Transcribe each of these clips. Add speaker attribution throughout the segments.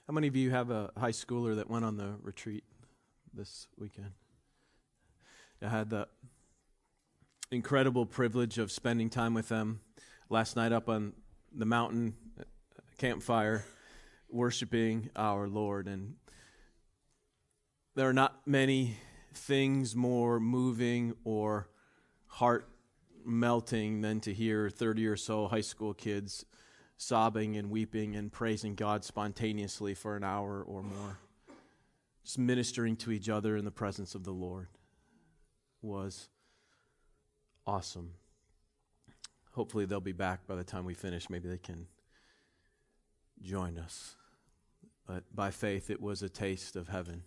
Speaker 1: How many of you have a high schooler that went on the retreat this weekend? I had the incredible privilege of spending time with them last night up on the mountain campfire, worshiping our Lord. And there are not many things more moving or heart melting than to hear 30 or so high school kids sobbing and weeping and praising God spontaneously for an hour or more. Just ministering to each other in the presence of the Lord was awesome. Hopefully they'll be back by the time we finish. Maybe they can join us. But by faith, it was a taste of heaven.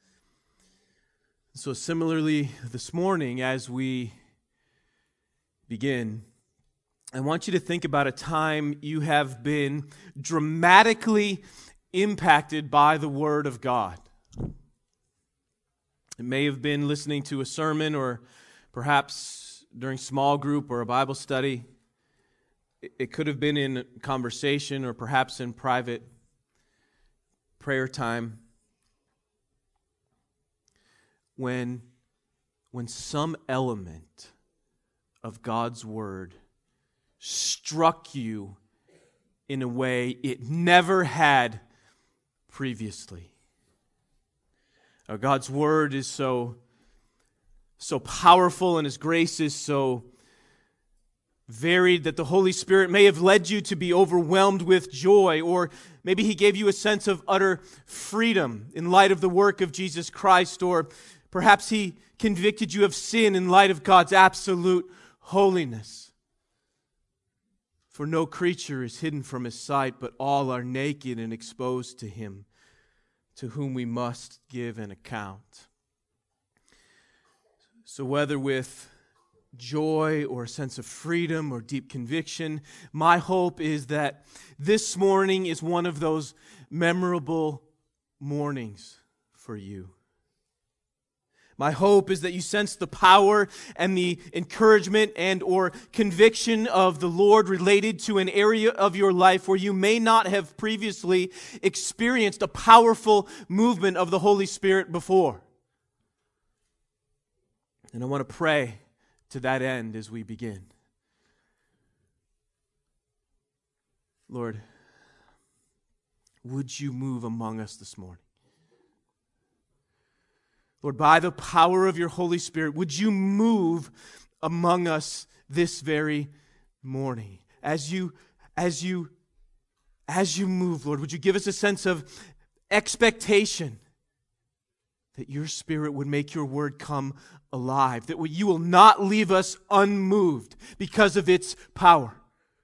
Speaker 1: So similarly, this morning as we begin, I want you to think about a time you have been dramatically impacted by the Word of God. It may have been listening to a sermon, or perhaps during small group or a Bible study. It could have been in conversation or perhaps in private prayer time. When some element of God's Word struck you in a way it never had previously. Now, God's Word is so powerful, and His grace is so varied that the Holy Spirit may have led you to be overwhelmed with joy, or maybe He gave you a sense of utter freedom in light of the work of Jesus Christ, or perhaps He convicted you of sin in light of God's absolute holiness. For no creature is hidden from His sight, but all are naked and exposed to Him, to whom we must give an account. So whether with joy or a sense of freedom or deep conviction, my hope is that this morning is one of those memorable mornings for you. My hope is that you sense the power and the encouragement and or conviction of the Lord related to an area of your life where you may not have previously experienced a powerful movement of the Holy Spirit before. And I want to pray to that end as we begin. Lord, would you move among us this morning? Lord, by the power of your Holy Spirit, would you move among us this very morning? As you move, Lord, would you give us a sense of expectation that your Spirit would make your word come alive, that you will not leave us unmoved because of its power.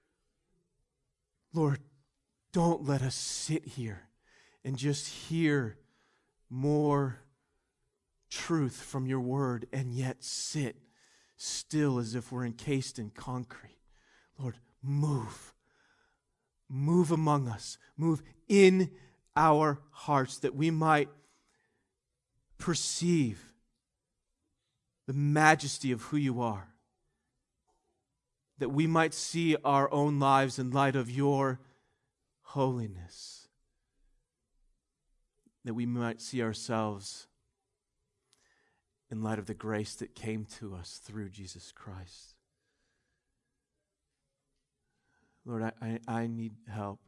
Speaker 1: Lord, don't let us sit here and just hear more truth from your word and yet sit still as if we're encased in concrete. Lord, move. Move among us. Move in our hearts that we might perceive the majesty of who you are. That we might see our own lives in light of your holiness. That we might see ourselves in light of the grace that came to us through Jesus Christ. Lord, I need help.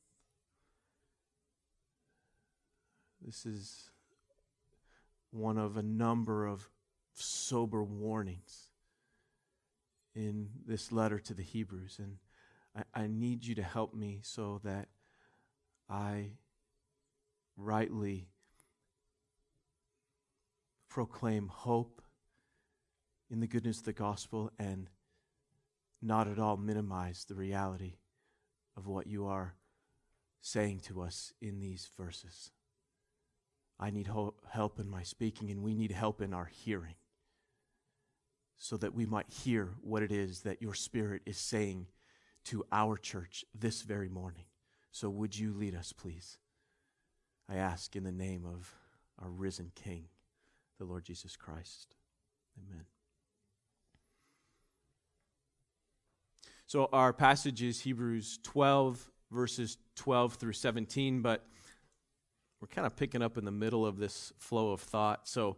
Speaker 1: This is one of a number of sober warnings in this letter to the Hebrews. And I need you to help me so that I rightly proclaim hope in the goodness of the gospel and not at all minimize the reality of what you are saying to us in these verses. I need help in my speaking, and we need help in our hearing so that we might hear what it is that your Spirit is saying to our church this very morning. So would you lead us, please? I ask in the name of our risen King, the Lord Jesus Christ. Amen. So our passage is Hebrews 12, verses 12 through 17, but we're kind of picking up in the middle of this flow of thought. So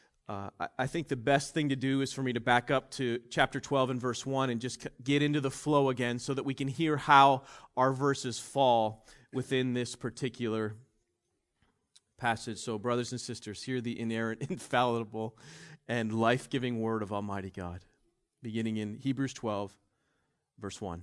Speaker 1: I think the best thing to do is for me to back up to chapter 12 and verse 1 and just get into the flow again so that we can hear how our verses fall within this particular passage. So, brothers and sisters, hear the inerrant, infallible, and life-giving word of Almighty God, beginning in Hebrews 12, verse 1.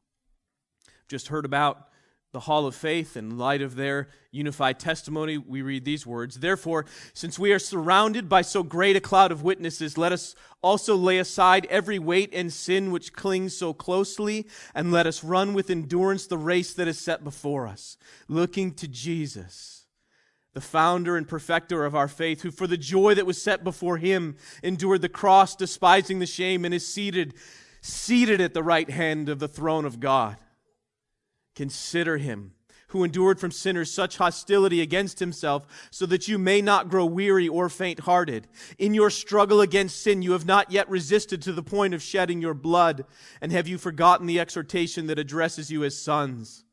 Speaker 1: Just heard about the hall of faith. In light of their unified testimony, we read these words: "Therefore, since we are surrounded by so great a cloud of witnesses, let us also lay aside every weight and sin which clings so closely, and let us run with endurance the race that is set before us, looking to Jesus, the founder and perfecter of our faith, who for the joy that was set before him endured the cross, despising the shame, and is seated at the right hand of the throne of God. Consider him who endured from sinners such hostility against himself, so that you may not grow weary or faint-hearted. In your struggle against sin, you have not yet resisted to the point of shedding your blood. And have you forgotten the exhortation that addresses you as sons?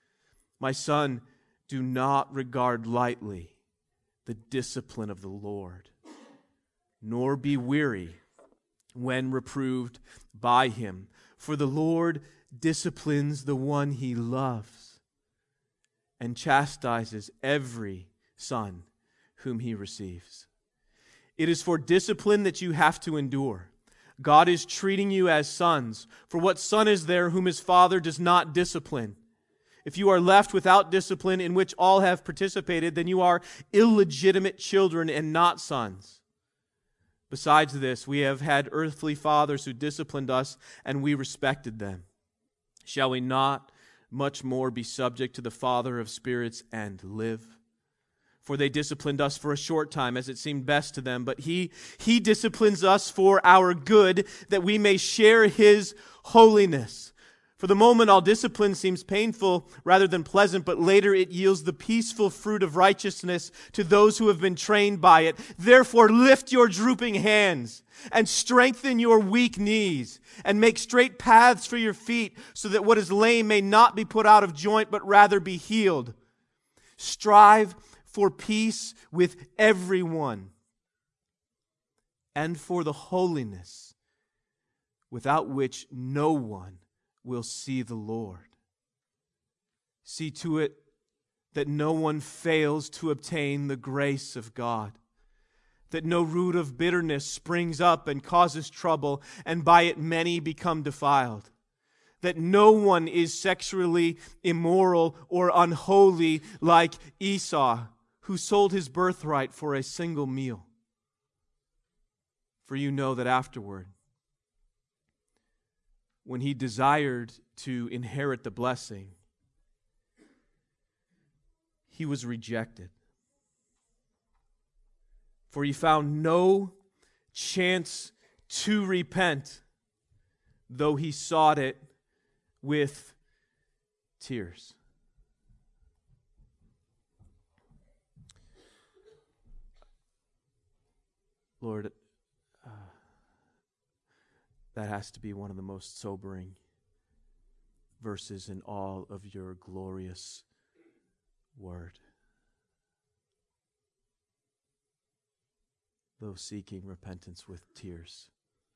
Speaker 1: My son, do not regard lightly the discipline of the Lord, nor be weary when reproved by him. For the Lord disciplines the one he loves and chastises every son whom he receives. It is for discipline that you have to endure. God is treating you as sons. For what son is there whom his father does not discipline? If you are left without discipline in which all have participated, then you are illegitimate children and not sons. Besides this, we have had earthly fathers who disciplined us, and we respected them. Shall we not much more be subject to the Father of spirits and live? For they disciplined us for a short time, as it seemed best to them, but He disciplines us for our good, that we may share His holiness. For the moment, all discipline seems painful rather than pleasant, but later it yields the peaceful fruit of righteousness to those who have been trained by it. Therefore, lift your drooping hands and strengthen your weak knees, and make straight paths for your feet, so that what is lame may not be put out of joint, but rather be healed. Strive for peace with everyone, and for the holiness, without which no one will see the Lord. See to it that no one fails to obtain the grace of God, that no root of bitterness springs up and causes trouble, and by it many become defiled, that no one is sexually immoral or unholy like Esau, who sold his birthright for a single meal. For you know that afterward, when he desired to inherit the blessing, he was rejected. For he found no chance to repent, though he sought it with tears. Lord, that has to be one of the most sobering verses in all of your glorious word. Though seeking repentance with tears,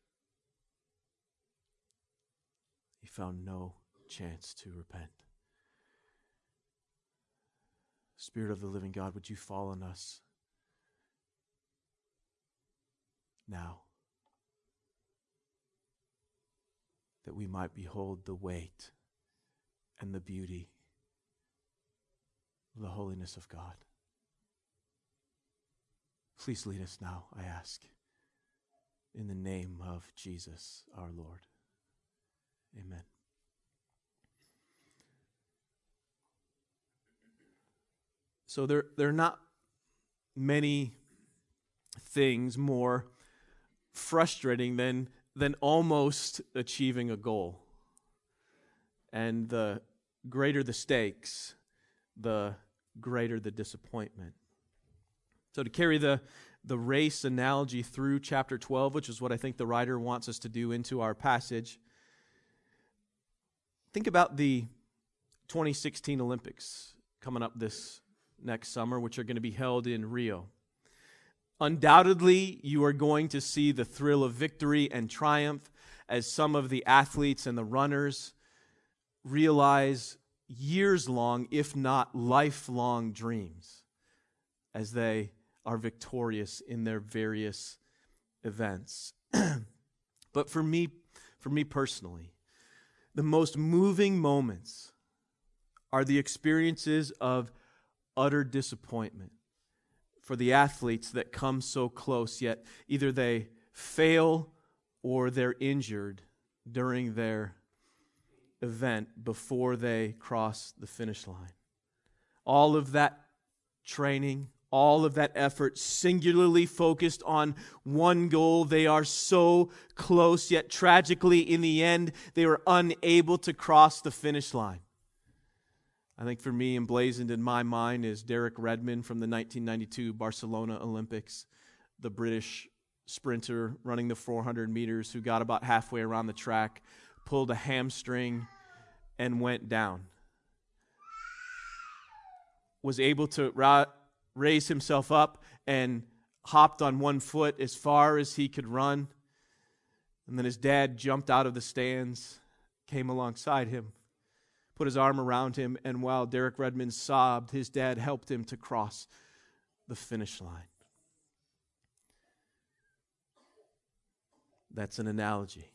Speaker 1: he found no chance to repent. Spirit of the living God, would you fall on us now, that we might behold the weight and the beauty of the holiness of God. Please lead us now, I ask, in the name of Jesus our Lord. Amen. So there are not many things more frustrating than almost achieving a goal. And the greater the stakes, the greater the disappointment. So to carry the race analogy through chapter 12, which is what I think the writer wants us to do into our passage, think about the 2016 Olympics coming up this next summer, which are going to be held in Rio. Undoubtedly, you are going to see the thrill of victory and triumph as some of the athletes and the runners realize years-long, if not lifelong dreams as they are victorious in their various events. But for me personally, the most moving moments are the experiences of utter disappointment for the athletes that come so close, yet either they fail or they're injured during their event before they cross the finish line. All of that training, all of that effort, singularly focused on one goal. They are so close, yet tragically in the end, they were unable to cross the finish line. I think for me, emblazoned in my mind is Derek Redmond from the 1992 Barcelona Olympics, the British sprinter running the 400 meters who got about halfway around the track, pulled a hamstring, and went down. Was able to raise himself up and hopped on one foot as far as he could run. And then his dad jumped out of the stands, came alongside him, put his arm around him, and while Derek Redmond sobbed, his dad helped him to cross the finish line. That's an analogy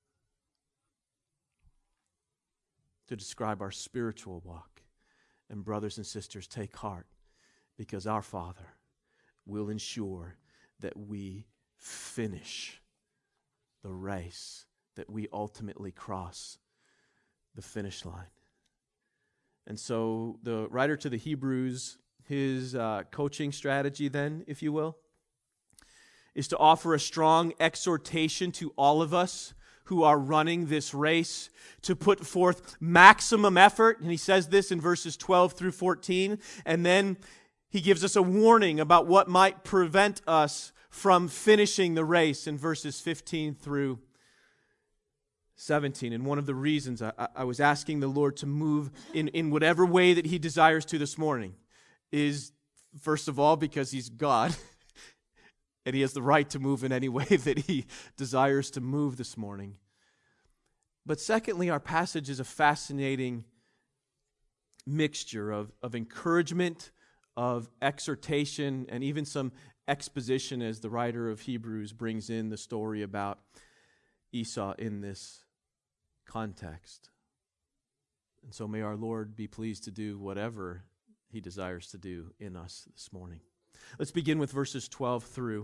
Speaker 1: to describe our spiritual walk. And brothers and sisters, take heart, because our Father will ensure that we finish the race, that we ultimately cross the finish line. And so the writer to the Hebrews, his coaching strategy then, if you will, is to offer a strong exhortation to all of us who are running this race to put forth maximum effort. And he says this in verses 12 through 14. And then he gives us a warning about what might prevent us from finishing the race in verses 15 through 17. And one of the reasons I was asking the Lord to move in whatever way that he desires to this morning is, first of all, because he's God. And he has the right to move in any way that he desires to move this morning. But secondly, our passage is a fascinating mixture of encouragement, of exhortation, and even some exposition as the writer of Hebrews brings in the story about Esau in this context. And so may our Lord be pleased to do whatever he desires to do in us this morning. Let's begin with verses 12 through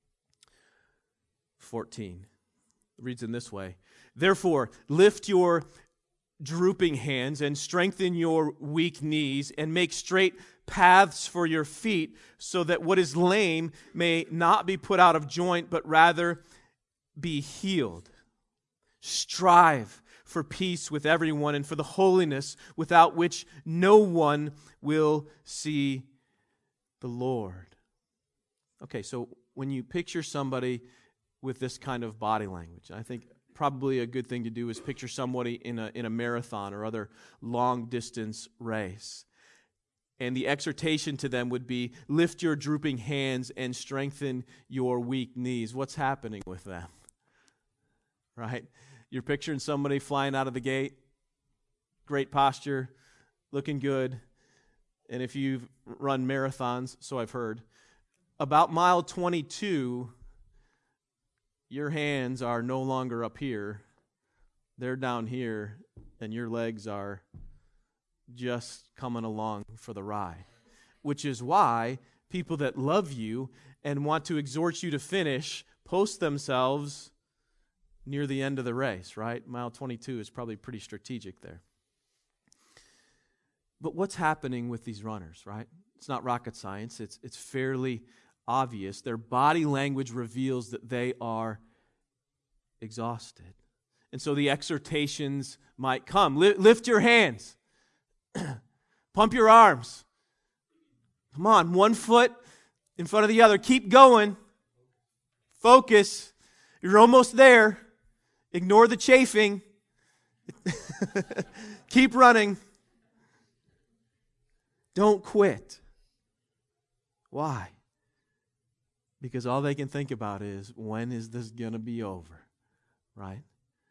Speaker 1: 14. It reads in this way: Therefore, lift your drooping hands and strengthen your weak knees and make straight paths for your feet, so that what is lame may not be put out of joint, but rather be healed. Strive for peace with everyone and for the holiness without which no one will see the Lord. Okay, so when you picture somebody with this kind of body language, I think probably a good thing to do is picture somebody in a marathon or other long distance race. And the exhortation to them would be, lift your drooping hands and strengthen your weak knees. What's happening with them? Right? You're picturing somebody flying out of the gate, great posture, looking good. And if you've run marathons, so I've heard, about mile 22, your hands are no longer up here. They're down here, and your legs are just coming along for the ride. Which is why people that love you and want to exhort you to finish post themselves near the end of the race, right? Mile 22 is probably pretty strategic there. But what's happening with these runners, right? It's not rocket science. It's fairly obvious. Their body language reveals that they are exhausted. And so the exhortations might come. Lift your hands. Pump your arms. Come on, one foot in front of the other. Keep going. Focus. You're almost there. Ignore the chafing. Keep running. Don't quit. Why? Because all they can think about is, when is this going to be over? Right?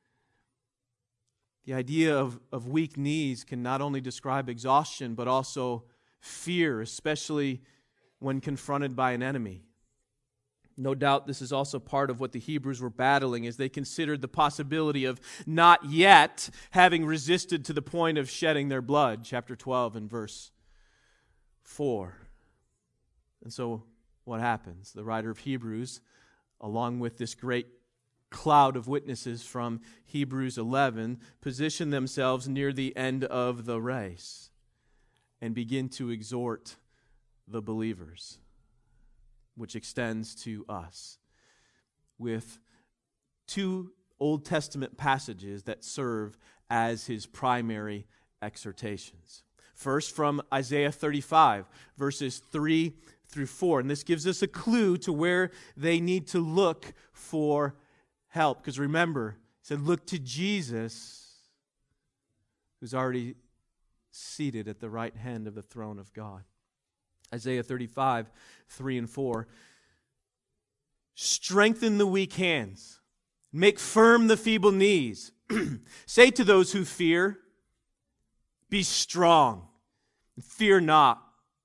Speaker 1: The idea of weak knees can not only describe exhaustion, but also fear, especially when confronted by an enemy. No doubt this is also part of what the Hebrews were battling as they considered the possibility of not yet having resisted to the point of shedding their blood. Chapter 12 and verse 4. And so what happens? The writer of Hebrews, along with this great cloud of witnesses from Hebrews 11, position themselves near the end of the race and begin to exhort the believers, which extends to us, with two Old Testament passages that serve as his primary exhortations. First, from Isaiah 35, verses 3 through 4. And this gives us a clue to where they need to look for help. Because remember, he said, look to Jesus, who's already seated at the right hand of the throne of God. Isaiah 35, 3 and 4. Strengthen the weak hands. Make firm the feeble knees. Say to those who fear, be strong, and fear not.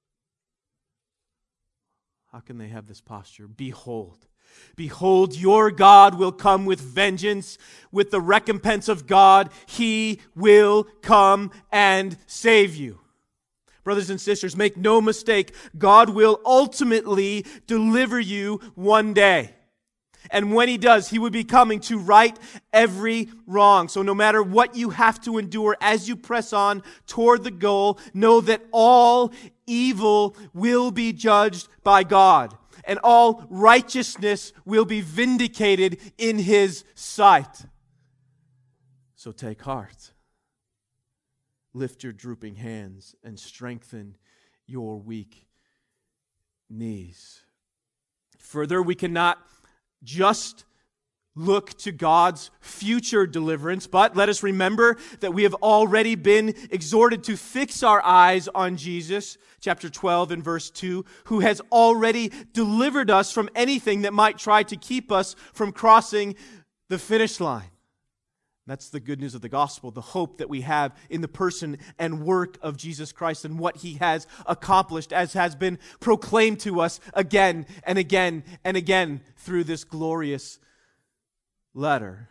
Speaker 1: How can they have this posture? Behold. Behold, your God will come with vengeance, with the recompense of God. He will come and save you. Brothers and sisters, make no mistake, God will ultimately deliver you one day. And when He does, He will be coming to right every wrong. So no matter what you have to endure as you press on toward the goal, know that all evil will be judged by God, and all righteousness will be vindicated in His sight. So take heart. Lift your drooping hands and strengthen your weak knees. Further, we cannot just look to God's future deliverance, but let us remember that we have already been exhorted to fix our eyes on Jesus, chapter 12 and verse 2, who has already delivered us from anything that might try to keep us from crossing the finish line. That's the good news of the gospel, the hope that we have in the person and work of Jesus Christ and what He has accomplished, as has been proclaimed to us again and again and again through this glorious letter.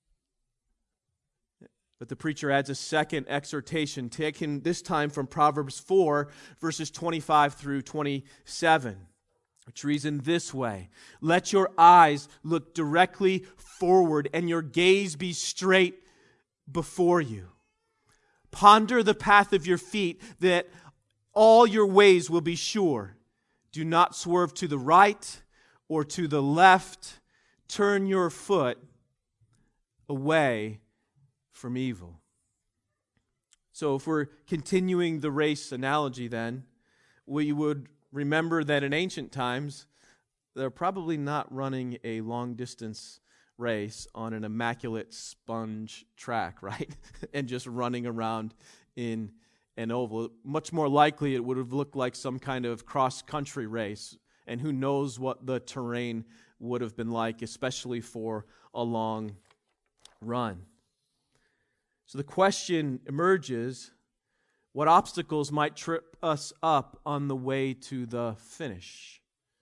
Speaker 1: But the preacher adds a second exhortation, taken this time from Proverbs 4, verses 25 through 27. Which reason this way: let your eyes look directly forward and your gaze be straight before you. Ponder the path of your feet, that all your ways will be sure. Do not swerve to the right or to the left. Turn your foot away from evil. So if we're continuing the race analogy, then we would remember that in ancient times, they're probably not running a long-distance race on an immaculate sponge track, right? And just running around in an oval. Much more likely it would have looked like some kind of cross-country race. And who knows what the terrain would have been like, especially for a long run. So the question emerges: what obstacles might trip us up on the way to the finish?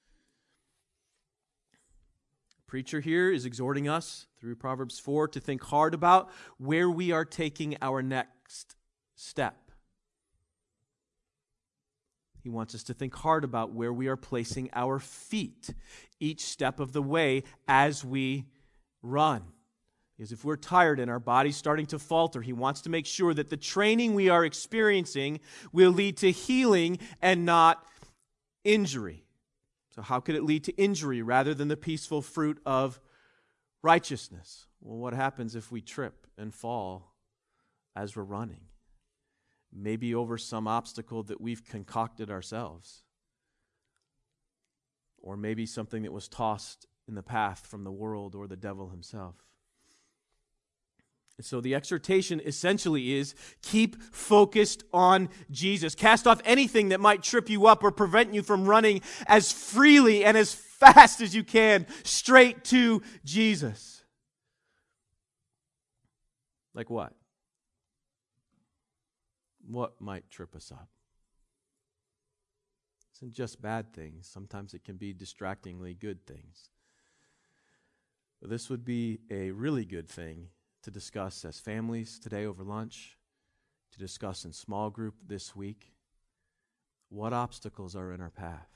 Speaker 1: The preacher here is exhorting us through Proverbs 4 to think hard about where we are taking our next step. He wants us to think hard about where we are placing our feet each step of the way as we run. Because if we're tired and our body's starting to falter, He wants to make sure that the training we are experiencing will lead to healing and not injury. So how could it lead to injury rather than the peaceful fruit of righteousness? Well, what happens if we trip and fall as we're running? Maybe over some obstacle that we've concocted ourselves. Or maybe something that was tossed in the path from the world or the devil himself. So the exhortation essentially is keep focused on Jesus. Cast off anything that might trip you up or prevent you from running as freely and as fast as you can straight to Jesus. Like what? What might trip us up? It isn't just bad things. Sometimes it can be distractingly good things. But this would be a really good thing to discuss as families today over lunch, to discuss in small group this week. What obstacles are in our path?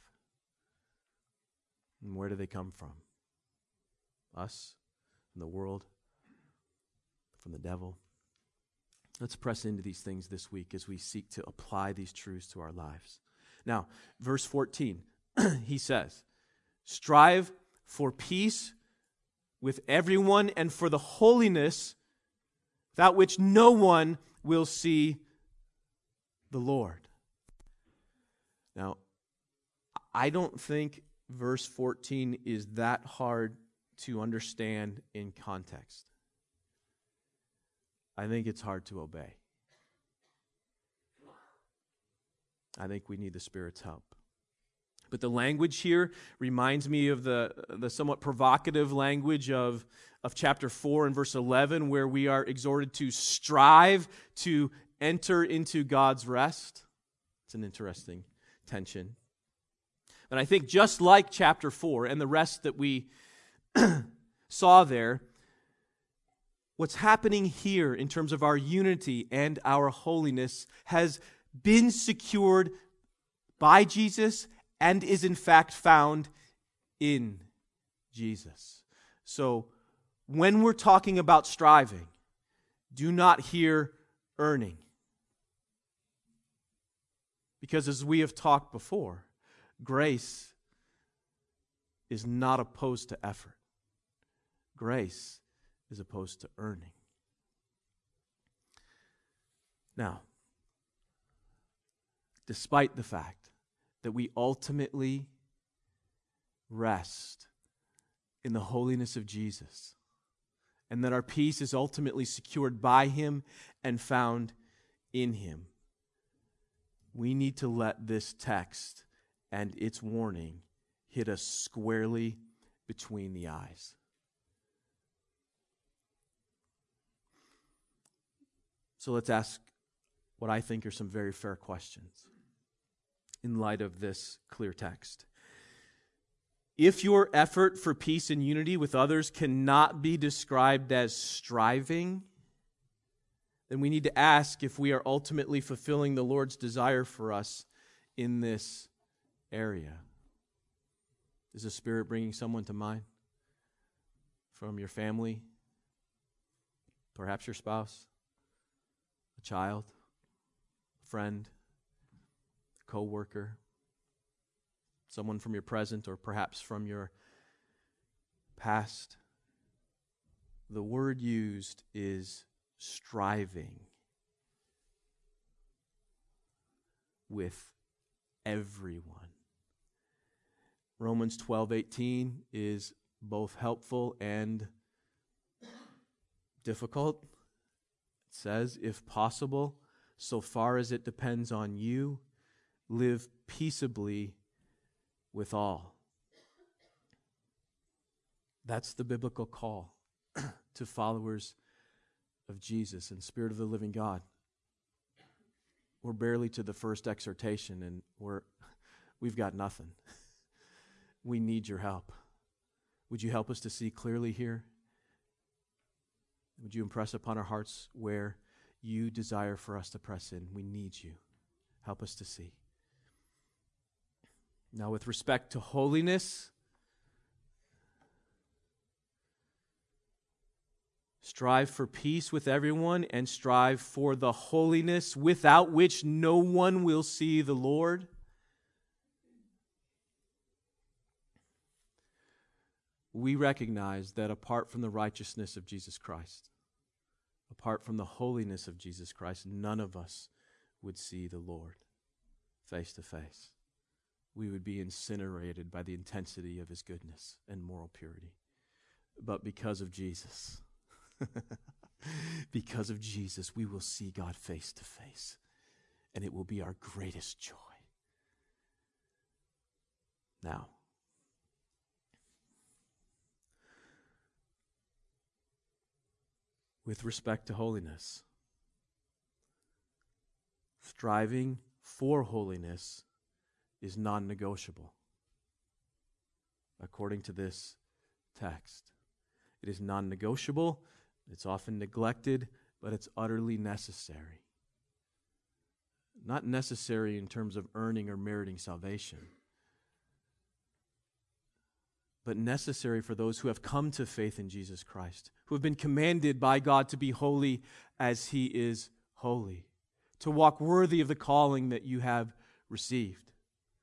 Speaker 1: And where do they come from? Us, from the world, from the devil. Let's press into these things this week as we seek to apply these truths to our lives. Now, verse 14, he says, strive for peace with everyone and for the holiness without which no one will see the Lord. Now, I don't think verse 14 is that hard to understand in context. I think it's hard to obey. I think we need the Spirit's help. But the language here reminds me of the somewhat provocative language of chapter 4 and verse 11, where we are exhorted to strive to enter into God's rest. It's an interesting tension. And I think just like chapter 4 and the rest that we saw there, what's happening here in terms of our unity and our holiness has been secured by Jesus and is in fact found in Jesus. So when we're talking about striving, do not hear earning. Because as we have talked before, grace is not opposed to effort. Grace is opposed to earning. Now, despite the fact that we ultimately rest in the holiness of Jesus, and that our peace is ultimately secured by Him and found in Him, we need to let this text and its warning hit us squarely between the eyes. So let's ask what I think are some very fair questions in light of this clear text. If your effort for peace and unity with others cannot be described as striving, then we need to ask if we are ultimately fulfilling the Lord's desire for us in this area. Is the Spirit bringing someone to mind? From your family? Perhaps your spouse? A child? A friend? A co-worker? Someone from your present or perhaps from your past? The word used is striving with everyone. Romans 12:18 is both helpful and difficult. It says, if possible, so far as it depends on you, live peaceably with all. That's the biblical call to followers of Jesus and Spirit of the living God. We're barely to the first exhortation and we've got nothing. We need your help. Would you help us to see clearly here? Would you impress upon our hearts where you desire for us to press in? We need you. Help us to see. Now, with respect to holiness, strive for peace with everyone and strive for the holiness without which no one will see the Lord. We recognize that apart from the righteousness of Jesus Christ, apart from the holiness of Jesus Christ, none of us would see the Lord face to face. We would be incinerated by the intensity of His goodness and moral purity. But because of Jesus, Because of Jesus, we will see God face to face, and it will be our greatest joy. Now, with respect to holiness, striving for holiness is non-negotiable. According to this text, it is non-negotiable, it's often neglected, but it's utterly necessary. Not necessary in terms of earning or meriting salvation, but necessary for those who have come to faith in Jesus Christ, who have been commanded by God to be holy as He is holy, to walk worthy of the calling that you have received.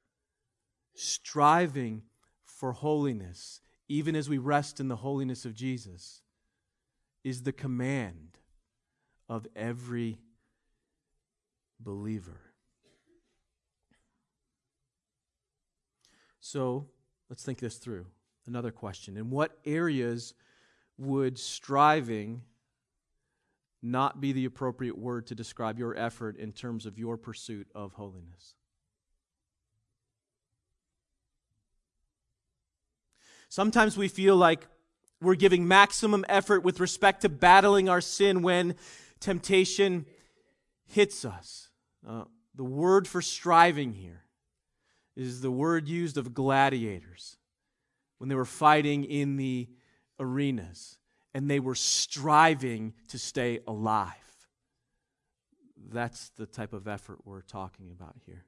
Speaker 1: Striving for holiness, even as we rest in the holiness of Jesus, is the command of every believer. So, let's think this through. Another question. In what areas would striving not be the appropriate word to describe your effort in terms of your pursuit of holiness? Sometimes we feel like we're giving maximum effort with respect to battling our sin when temptation hits us. The word for striving here is the word used of gladiators when they were fighting in the arenas and they were striving to stay alive. That's the type of effort we're talking about here.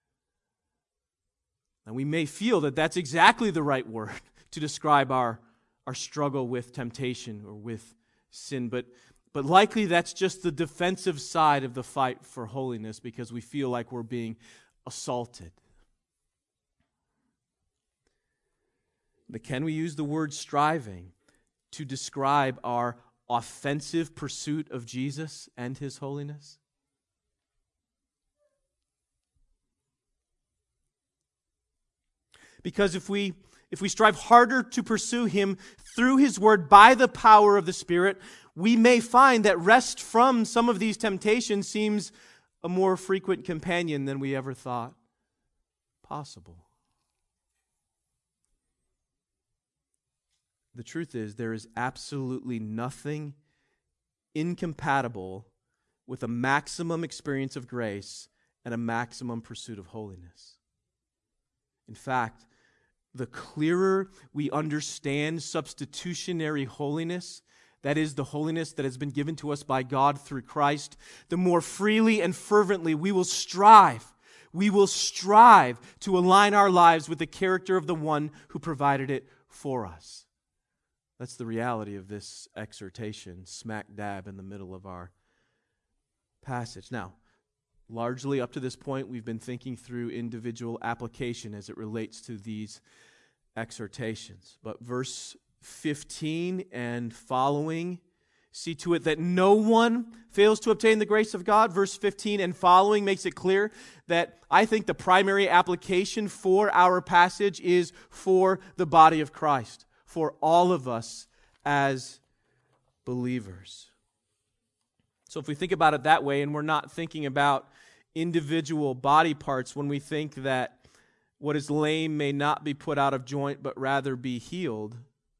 Speaker 1: And we may feel that that's exactly the right word to describe our struggle with temptation or with sin, but likely that's just the defensive side of the fight for holiness because we feel like we're being assaulted. But can we use the word striving to describe our offensive pursuit of Jesus and His holiness? Because if we strive harder to pursue Him through His Word by the power of the Spirit, we may find that rest from some of these temptations seems a more frequent companion than we ever thought possible. The truth is, there is absolutely nothing incompatible with a maximum experience of grace and a maximum pursuit of holiness. In fact, the clearer we understand substitutionary holiness, that is, the holiness that has been given to us by God through Christ, the more freely and fervently we will strive. We will strive to align our lives with the character of the one who provided it for us. That's the reality of this exhortation, smack dab in the middle of our passage. Now, largely up to this point, we've been thinking through individual application as it relates to these exhortations. But verse 15 and following see to it that no one fails to obtain the grace of God. Verse 15 and following makes it clear that I think the primary application for our passage is for the body of Christ, for all of us as believers. So if we think about it that way, and we're not thinking about individual body parts when we think that what is lame may not be put out of joint, but rather be healed,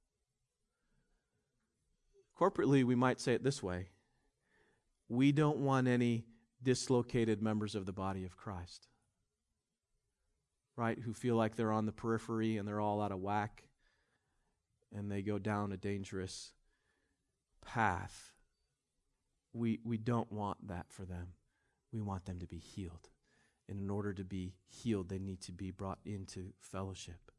Speaker 1: corporately we might say it this way: we don't want any dislocated members of the body of Christ, right? Who feel like they're on the periphery and they're all out of whack and they go down a dangerous path. We don't want that for them. We want them to be healed. And in order to be healed, they need to be brought into fellowship.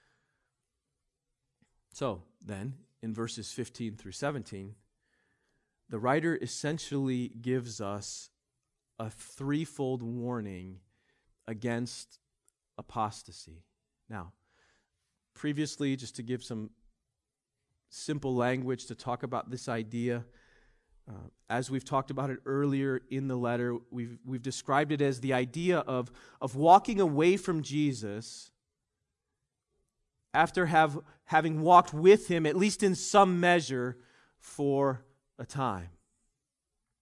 Speaker 1: So then, in verses 15 through 17, the writer essentially gives us a threefold warning against apostasy. Now, previously, just to give some simple language to talk about this idea, as we've talked about it earlier in the letter, we've described it as the idea of walking away from Jesus after having walked with Him, at least in some measure, for a time.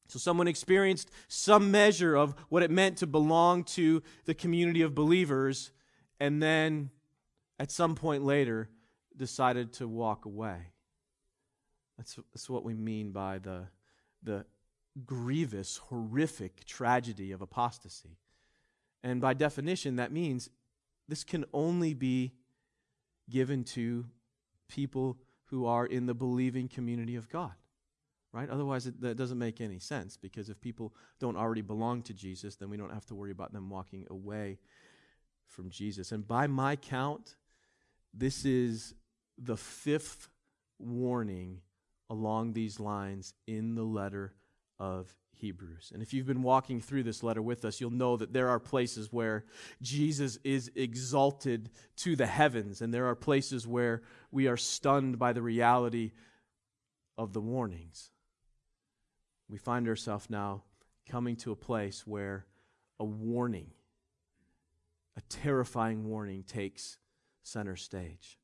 Speaker 1: So someone experienced some measure of what it meant to belong to the community of believers, and then at some point later decided to walk away. That's what we mean by the grievous, horrific tragedy of apostasy. And by definition, that means this can only be given to people who are in the believing community of God. Right? Otherwise, that doesn't make any sense, because if people don't already belong to Jesus, then we don't have to worry about them walking away from Jesus. And by my count, this is the 5th warning along these lines in the letter of Hebrews. And if you've been walking through this letter with us, you'll know that there are places where Jesus is exalted to the heavens, and there are places where we are stunned by the reality of the warnings. We find ourselves now coming to a place where a warning, a terrifying warning, takes center stage.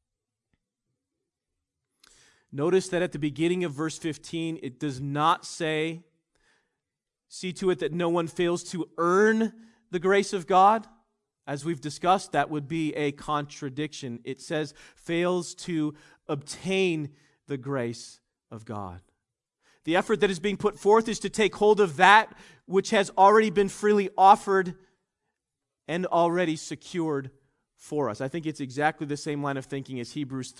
Speaker 1: Notice that at the beginning of verse 15, it does not say, see to it that no one fails to earn the grace of God. As we've discussed, that would be a contradiction. It says, fails to obtain the grace of God. The effort that is being put forth is to take hold of that which has already been freely offered and already secured for us. I think it's exactly the same line of thinking as Philippians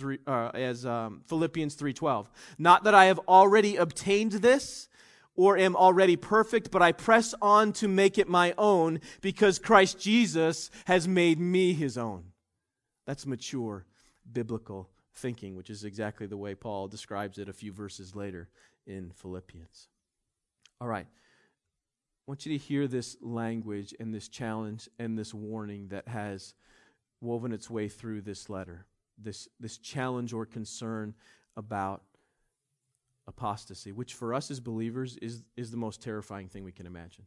Speaker 1: 3:12. Not that I have already obtained this or am already perfect, but I press on to make it my own, because Christ Jesus has made me his own. That's mature biblical thinking, which is exactly the way Paul describes it a few verses later in Philippians. All right. I want you to hear this language and this challenge and this warning that has woven its way through this letter. This challenge or concern about apostasy, which for us as believers is the most terrifying thing we can imagine.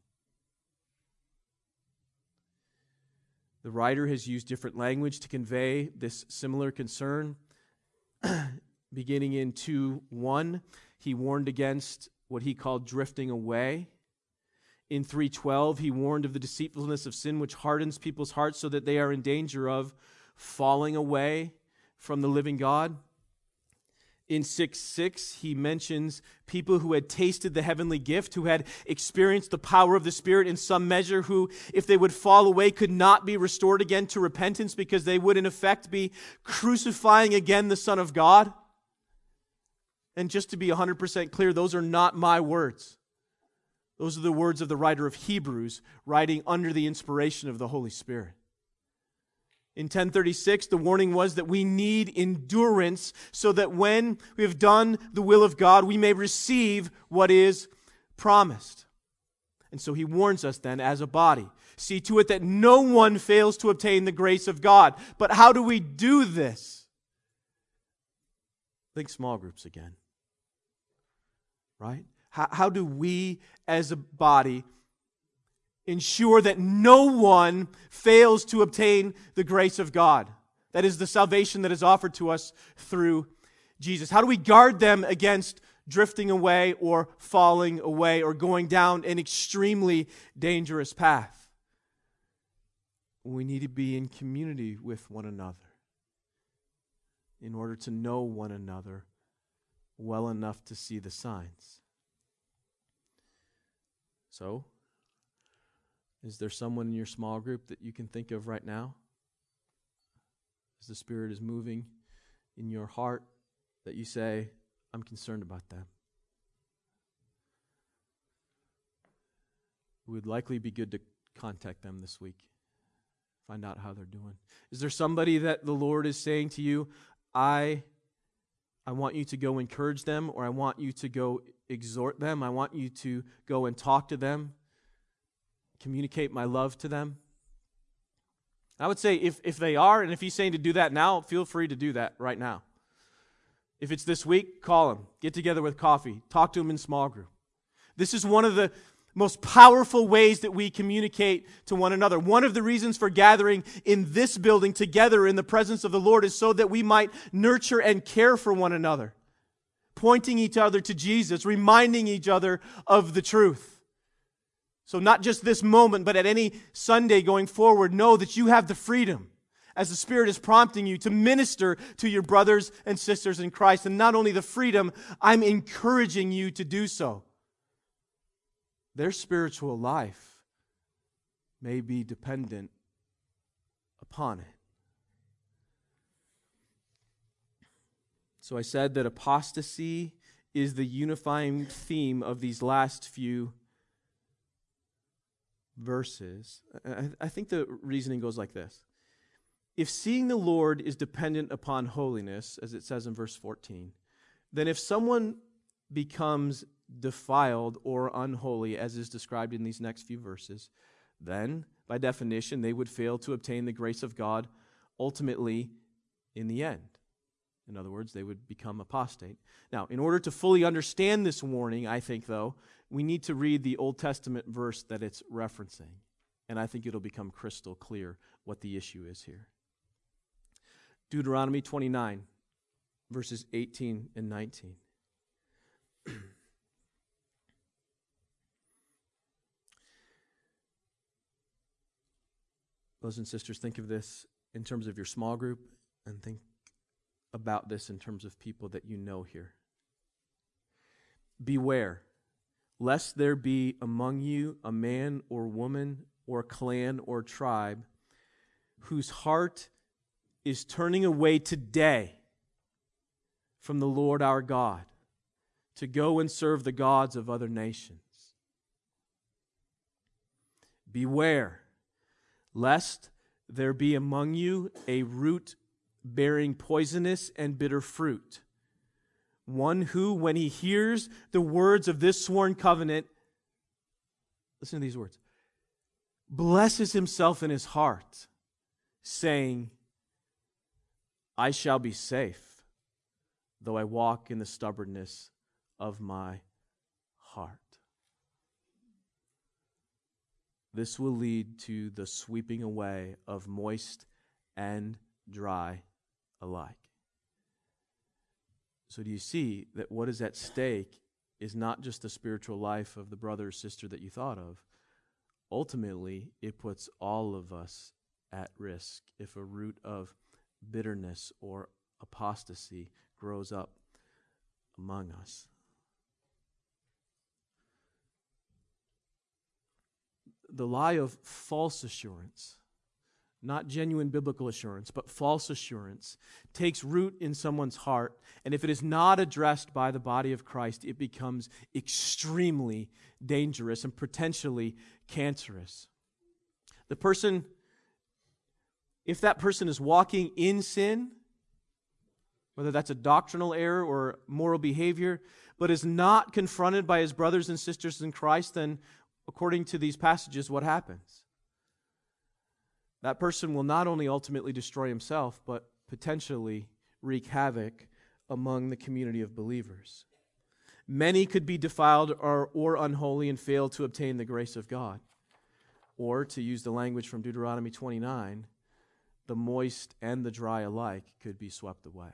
Speaker 1: The writer has used different language to convey this similar concern. Beginning in 2:1, he warned against what he called drifting away. In 3:12, he warned of the deceitfulness of sin which hardens people's hearts so that they are in danger of falling away from the living God. In 6:6, he mentions people who had tasted the heavenly gift, who had experienced the power of the Spirit in some measure, who, if they would fall away, could not be restored again to repentance, because they would, in effect, be crucifying again the Son of God. And just to be 100% clear, those are not my words. Those are the words of the writer of Hebrews, writing under the inspiration of the Holy Spirit. In 10:36, the warning was that we need endurance so that when we have done the will of God, we may receive what is promised. And so he warns us then as a body, see to it that no one fails to obtain the grace of God. But how do we do this? Think small groups again. Right? How do we as a body ensure that no one fails to obtain the grace of God? That is the salvation that is offered to us through Jesus. How do we guard them against drifting away or falling away or going down an extremely dangerous path? We need to be in community with one another in order to know one another well enough to see the signs. So, is there someone in your small group that you can think of right now, as the Spirit is moving in your heart, that you say, I'm concerned about them? It would likely be good to contact them this week. Find out how they're doing. Is there somebody that the Lord is saying to you, I want you to go encourage them, or I want you to go exhort them. I want you to go and talk to them, communicate my love to them? I would say if they are, and if he's saying to do that now, feel free to do that right now. If it's this week, call them. Get together with coffee. Talk to them in small group. This is one of the most powerful ways that we communicate to one another. One of the reasons for gathering in this building together in the presence of the Lord is so that we might nurture and care for one another. pointing each other to Jesus, reminding each other of the truth. So not just this moment, but at any Sunday going forward, know that you have the freedom, as the Spirit is prompting you, to minister to your brothers and sisters in Christ. And not only the freedom, I'm encouraging you to do so. Their spiritual life may be dependent upon it. So I said that apostasy is the unifying theme of these last few verses. I think the reasoning goes like this. If seeing the Lord is dependent upon holiness, as it says in verse 14, then if someone becomes defiled or unholy, as is described in these next few verses, then, by definition, they would fail to obtain the grace of God ultimately in the end. In other words, they would become apostate. Now, in order to fully understand this warning, I think, though, we need to read the Old Testament verse that it's referencing. And I think it'll become crystal clear what the issue is here. Deuteronomy 29, verses 18 and 19. Brothers and sisters, think of this in terms of your small group, and think about this in terms of people that you know here. Beware, lest there be among you a man or woman or clan or tribe whose heart is turning away today from the Lord our God to go and serve the gods of other nations. Beware, lest there be among you a root bearing poisonous and bitter fruit, one who, when he hears the words of this sworn covenant, listen to these words, blesses himself in his heart, saying, I shall be safe, though I walk in the stubbornness of my heart. This will lead to the sweeping away of moist and dry alike. So do you see that what is at stake is not just the spiritual life of the brother or sister that you thought of? Ultimately, it puts all of us at risk if a root of bitterness or apostasy grows up among us. The lie of false assurance, not genuine biblical assurance, but false assurance, takes root in someone's heart, and if it is not addressed by the body of Christ, it becomes extremely dangerous and potentially cancerous. The person, if that person is walking in sin, whether that's a doctrinal error or moral behavior, but is not confronted by his brothers and sisters in Christ, then according to these passages, what happens? That person will not only ultimately destroy himself, but potentially wreak havoc among the community of believers. Many could be defiled or unholy and fail to obtain the grace of God. Or, to use the language from Deuteronomy 29, the moist and the dry alike could be swept away.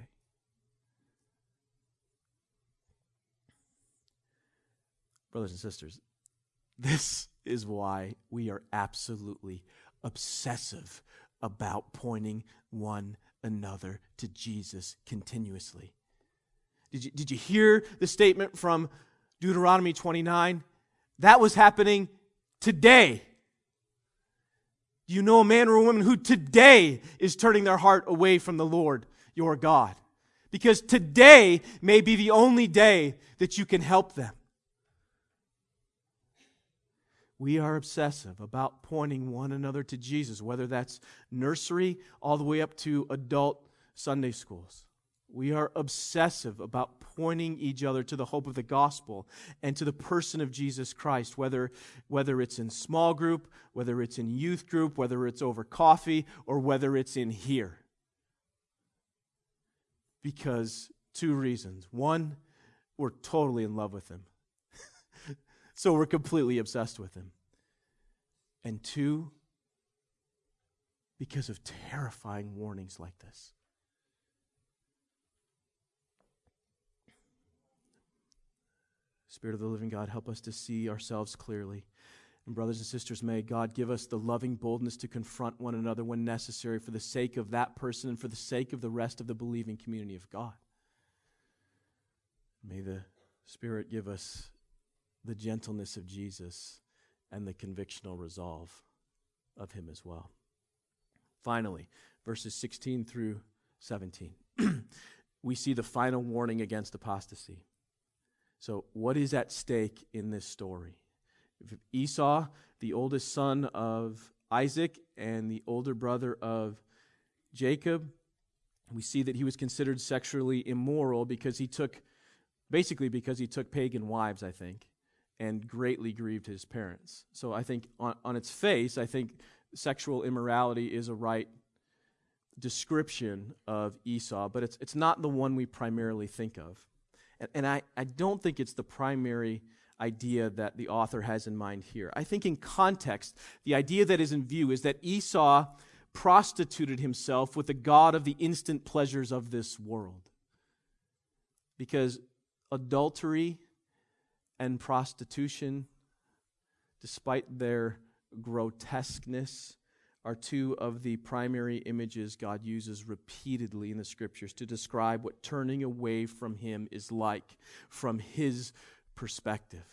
Speaker 1: Brothers and sisters, this is why we are absolutely obsessive about pointing one another to Jesus continuously. Did you hear the statement from Deuteronomy 29? That was happening today. Do you know a man or a woman who today is turning their heart away from the Lord, your God? Because today may be the only day that you can help them. We are obsessive about pointing one another to Jesus, whether that's nursery all the way up to adult Sunday schools. We are obsessive about pointing each other to the hope of the gospel and to the person of Jesus Christ, whether it's in small group, whether it's in youth group, whether it's over coffee, or whether it's in here. Because two reasons. One, we're totally in love with him. So we're completely obsessed with him. And two, because of terrifying warnings like this. Spirit of the living God, help us to see ourselves clearly. And brothers and sisters, may God give us the loving boldness to confront one another when necessary for the sake of that person and for the sake of the rest of the believing community of God. May the Spirit give us the gentleness of Jesus and the convictional resolve of him as well. Finally, verses 16 through 17. We see the final warning against apostasy. So what is at stake in this story? If Esau, the oldest son of Isaac and the older brother of Jacob, we see that he was considered sexually immoral because he took pagan wives, I think, and greatly grieved his parents. So I think on its face, I think sexual immorality is a right description of Esau, but it's not the one we primarily think of. And I don't think it's the primary idea that the author has in mind here. I think in context, the idea that is in view is that Esau prostituted himself with the god of the instant pleasures of this world. Because adultery and prostitution, despite their grotesqueness, are two of the primary images God uses repeatedly in the Scriptures to describe what turning away from him is like from his perspective.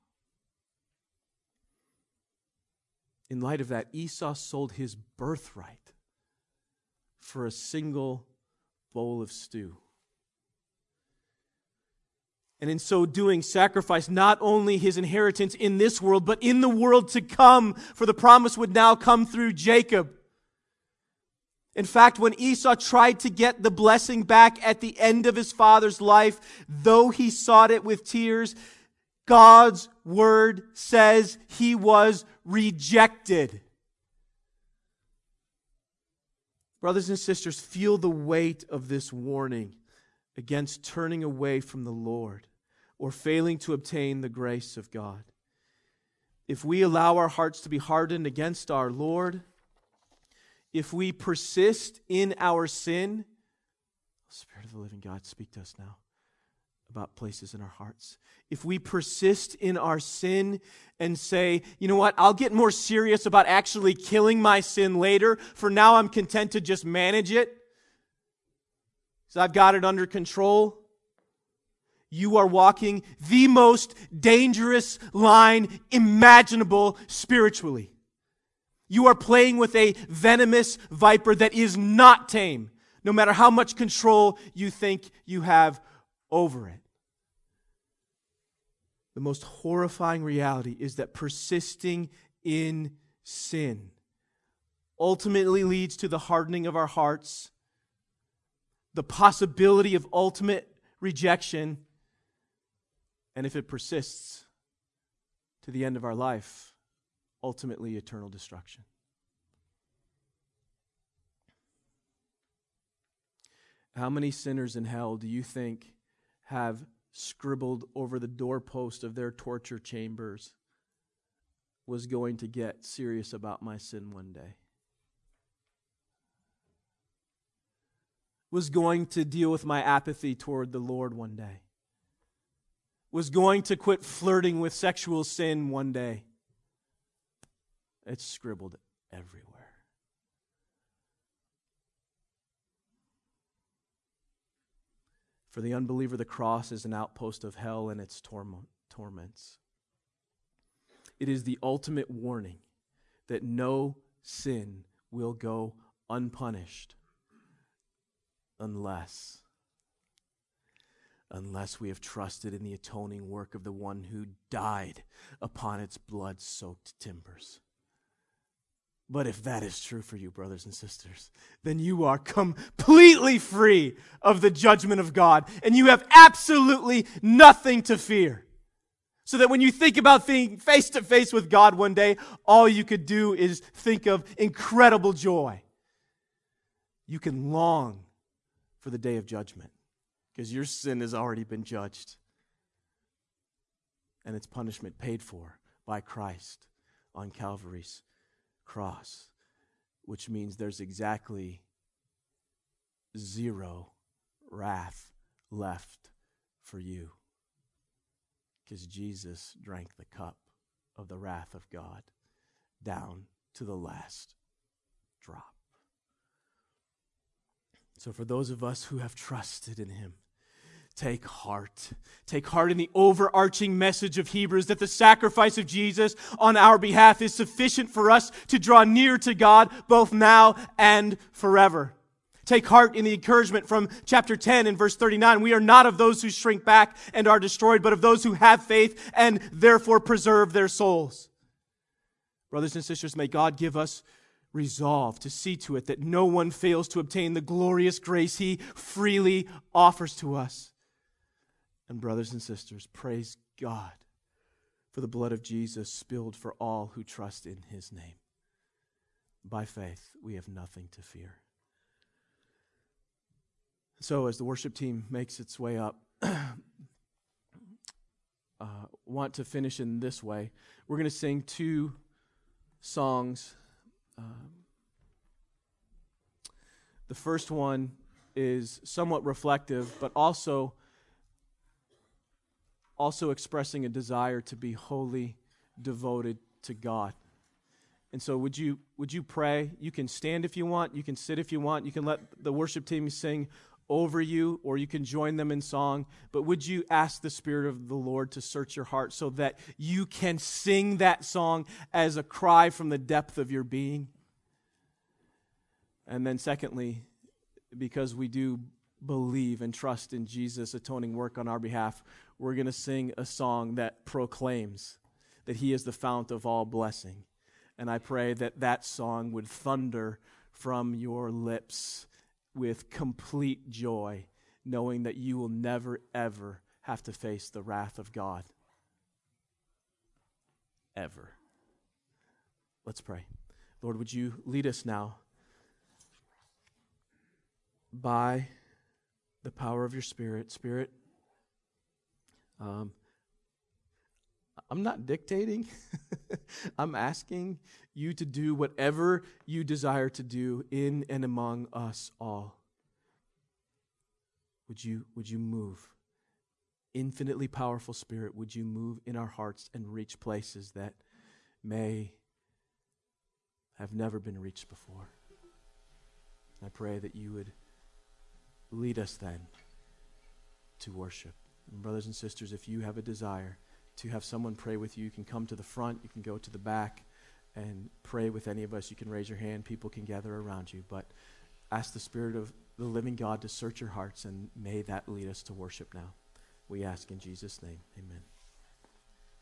Speaker 1: In light of that, Esau sold his birthright for a single bowl of stew. And in so doing, sacrificed not only his inheritance in this world, but in the world to come, for the promise would now come through Jacob. In fact, when Esau tried to get the blessing back at the end of his father's life, though he sought it with tears, God's word says he was rejected. Brothers and sisters, feel the weight of this warning against turning away from the Lord or failing to obtain the grace of God. If we allow our hearts to be hardened against our Lord, if we persist in our sin, Spirit of the living God, speak to us now about places in our hearts. If we persist in our sin and say, you know what, I'll get more serious about actually killing my sin later, for now I'm content to just manage it, so I've got it under control, you are walking the most dangerous line imaginable spiritually. You are playing with a venomous viper that is not tame, no matter how much control you think you have over it. The most horrifying reality is that persisting in sin ultimately leads to the hardening of our hearts, the possibility of ultimate rejection, and if it persists to the end of our life, ultimately eternal destruction. How many sinners in hell do you think have scribbled over the doorpost of their torture chambers, was going to get serious about my sin one day? Was going to deal with my apathy toward the Lord one day? Was going to quit flirting with sexual sin one day? It's scribbled everywhere. For the unbeliever, the cross is an outpost of hell and its torments. It is the ultimate warning that no sin will go unpunished unless we have trusted in the atoning work of the one who died upon its blood-soaked timbers. But if that is true for you, brothers and sisters, then you are completely free of the judgment of God, and you have absolutely nothing to fear. So that when you think about being face to face with God one day, all you could do is think of incredible joy. You can long for the day of judgment because your sin has already been judged and its punishment paid for by Christ on Calvary's cross, which means there's exactly zero wrath left for you. because Jesus drank the cup of the wrath of God down to the last drop. So for those of us who have trusted in him, take heart. Take heart in the overarching message of Hebrews that the sacrifice of Jesus on our behalf is sufficient for us to draw near to God both now and forever. Take heart in the encouragement from chapter 10 and verse 39. We are not of those who shrink back and are destroyed, but of those who have faith and therefore preserve their souls. Brothers and sisters, may God give us resolve to see to it that no one fails to obtain the glorious grace he freely offers to us. And brothers and sisters, praise God for the blood of Jesus spilled for all who trust in his name. By faith, we have nothing to fear. So as the worship team makes its way up, want to finish in this way. We're going to sing two songs. The first one is somewhat reflective, but also expressing a desire to be wholly devoted to God. And so would you pray? You can stand if you want, you can sit if you want, you can let the worship team sing over you, or you can join them in song, but would you ask the Spirit of the Lord to search your heart so that you can sing that song as a cry from the depth of your being? And then secondly, because we do believe and trust in Jesus' atoning work on our behalf, we're going to sing a song that proclaims that he is the fount of all blessing. And I pray that that song would thunder from your lips with complete joy, knowing that you will never, ever have to face the wrath of God. Ever. Let's pray. Lord, would you lead us now by the power of your Spirit. Spirit, I'm not dictating. I'm asking you to do whatever you desire to do in and among us all. Would you move? Infinitely powerful Spirit, would you move in our hearts and reach places that may have never been reached before? I pray that you would lead us then to worship. And brothers and sisters, if you have a desire to have someone pray with you, you can come to the front, you can go to the back and pray with any of us. You can raise your hand, people can gather around you, but ask the Spirit of the living God to search your hearts, and may that lead us to worship now. We ask in Jesus' name, amen.